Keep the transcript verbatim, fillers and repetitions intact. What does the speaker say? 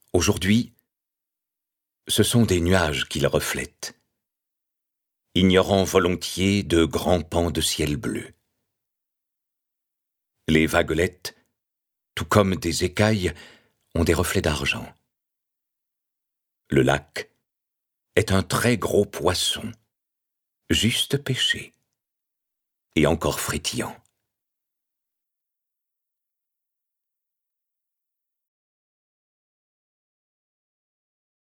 Aujourd'hui, ce sont des nuages qu'ils reflètent, ignorant volontiers de grands pans de ciel bleu. Les vaguelettes, tout comme des écailles, ont des reflets d'argent. Le lac est un très gros poisson, juste pêché, et encore frétillant.